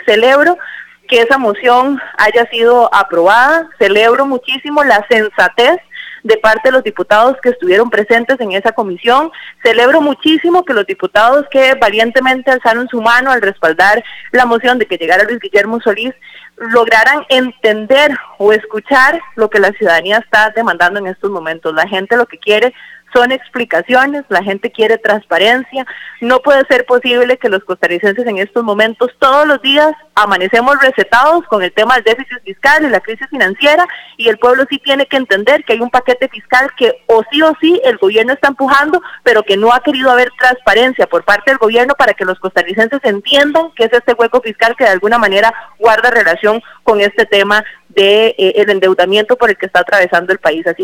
celebro que esa moción haya sido aprobada, celebro muchísimo la sensatez de parte de los diputados que estuvieron presentes en esa comisión, celebro muchísimo que los diputados que valientemente alzaron su mano al respaldar la moción de que llegara Luis Guillermo Solís, lograran entender o escuchar lo que la ciudadanía está demandando en estos momentos. La gente lo que quiere son explicaciones, la gente quiere transparencia. No puede ser posible que los costarricenses en estos momentos todos los días amanecemos recetados con el tema del déficit fiscal y la crisis financiera, y el pueblo sí tiene que entender que hay un paquete fiscal que o sí el gobierno está empujando, pero que no ha querido haber transparencia por parte del gobierno para que los costarricenses entiendan que es este hueco fiscal que de alguna manera guarda relación con este tema de el endeudamiento por el que está atravesando el país. Así